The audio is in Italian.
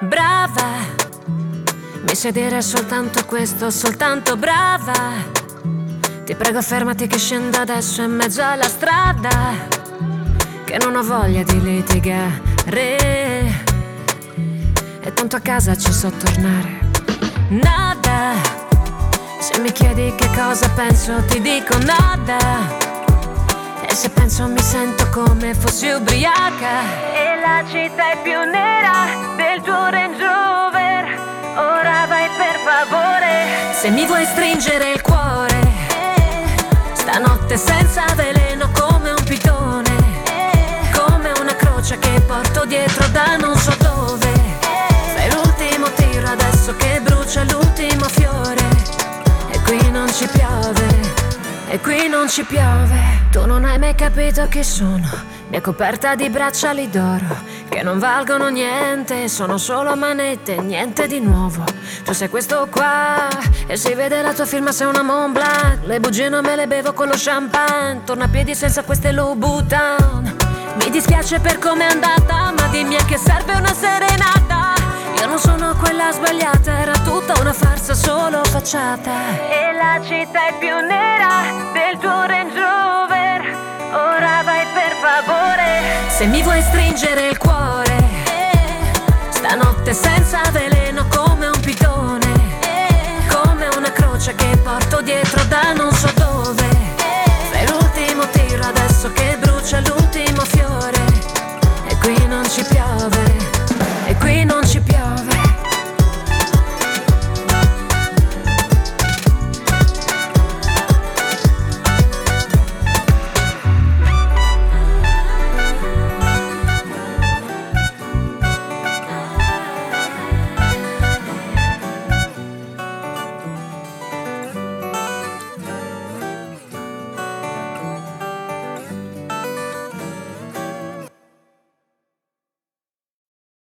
Brava, mi sai dire soltanto questo, soltanto brava. Ti prego fermati che scendo adesso in mezzo alla strada, che non ho voglia di litigare e tanto a casa ci so tornare. Nada, se mi chiedi che cosa penso ti dico nada. E se penso mi sento come fossi ubriaca. E la città è più nera del tuo Range Rover. Ora vai per favore. Se mi vuoi stringere il cuore, stanotte senza veleno come un pitone, come una croce che porto dietro da non so dove. Fai l'ultimo tiro adesso che brucia l'ultimo fiore. E qui non ci piove, e qui non ci piove. Tu non hai mai capito chi sono, mia coperta di bracciali d'oro che non valgono niente, sono solo manette, niente di nuovo. Tu sei questo qua e si vede la tua firma, sei una Mont Blanc. Le bugie non me le bevo con lo champagne, torno a piedi senza queste Louboutin. Mi dispiace per com'è andata, ma dimmi a che serve una serenata. Io non sono quella sbagliata, era tutta una farsa, solo facciata. E la città è più nera del tuo Range Rover. Ora vai per favore. Se mi vuoi stringere il cuore, stanotte senza veleno come un pitone, come una croce che